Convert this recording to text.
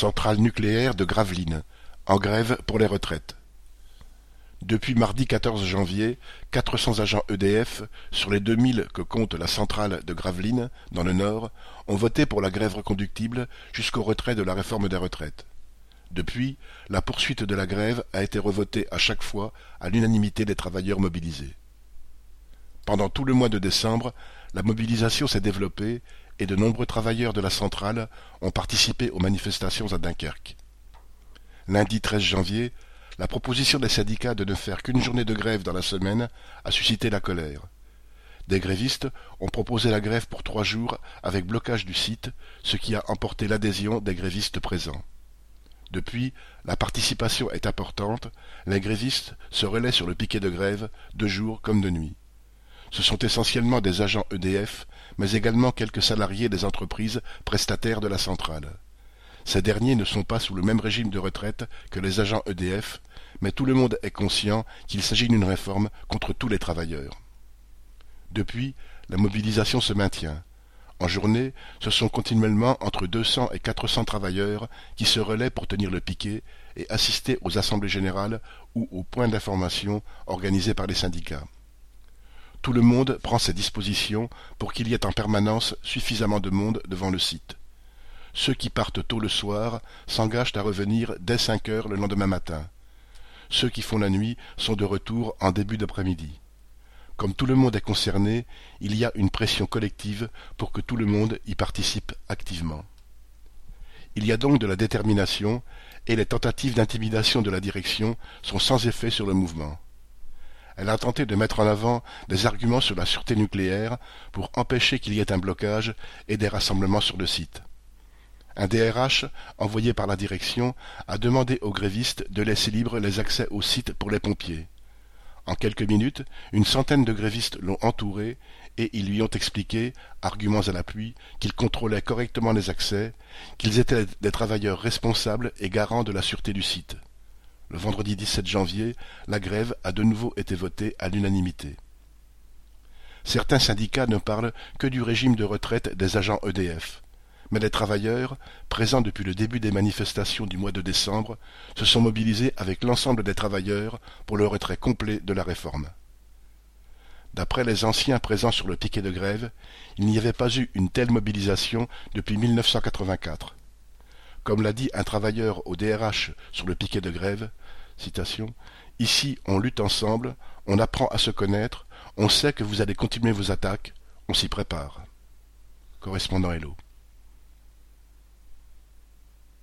Centrale nucléaire de Gravelines, en grève pour les retraites. Depuis mardi 14 janvier, 400 agents EDF, sur les 2000 que compte la centrale de Gravelines, dans le Nord, ont voté pour la grève reconductible jusqu'au retrait de la réforme des retraites. Depuis, la poursuite de la grève a été revotée à chaque fois à l'unanimité des travailleurs mobilisés. Pendant tout le mois de décembre, la mobilisation s'est développée et de nombreux travailleurs de la centrale ont participé aux manifestations à Dunkerque. Lundi 13 janvier, la proposition des syndicats de ne faire qu'une journée de grève dans la semaine a suscité la colère. Des grévistes ont proposé la grève pour 3 jours avec blocage du site, ce qui a emporté l'adhésion des grévistes présents. Depuis, la participation est importante, les grévistes se relaient sur le piquet de grève, de jour comme de nuit. Ce sont essentiellement des agents EDF, mais également quelques salariés des entreprises prestataires de la centrale. Ces derniers ne sont pas sous le même régime de retraite que les agents EDF, mais tout le monde est conscient qu'il s'agit d'une réforme contre tous les travailleurs. Depuis, la mobilisation se maintient. En journée, ce sont continuellement entre 200 et 400 travailleurs qui se relaient pour tenir le piquet et assister aux assemblées générales ou aux points d'information organisés par les syndicats. Tout le monde prend ses dispositions pour qu'il y ait en permanence suffisamment de monde devant le site. Ceux qui partent tôt le soir s'engagent à revenir dès 5 heures le lendemain matin. Ceux qui font la nuit sont de retour en début d'après-midi. Comme tout le monde est concerné, il y a une pression collective pour que tout le monde y participe activement. Il y a donc de la détermination et les tentatives d'intimidation de la direction sont sans effet sur le mouvement. Elle a tenté de mettre en avant des arguments sur la sûreté nucléaire pour empêcher qu'il y ait un blocage et des rassemblements sur le site. Un DRH, envoyé par la direction, a demandé aux grévistes de laisser libre les accès au site pour les pompiers. En quelques minutes, une centaine de grévistes l'ont entouré et ils lui ont expliqué, arguments à l'appui, qu'ils contrôlaient correctement les accès, qu'ils étaient des travailleurs responsables et garants de la sûreté du site. Le vendredi 17 janvier, la grève a de nouveau été votée à l'unanimité. Certains syndicats ne parlent que du régime de retraite des agents EDF. Mais les travailleurs, présents depuis le début des manifestations du mois de décembre, se sont mobilisés avec l'ensemble des travailleurs pour le retrait complet de la réforme. D'après les anciens présents sur le piquet de grève, il n'y avait pas eu une telle mobilisation depuis 1984. Comme l'a dit un travailleur au DRH sur le piquet de grève, citation, « Ici, on lutte ensemble, on apprend à se connaître, on sait que vous allez continuer vos attaques, on s'y prépare. » Correspondant Hello.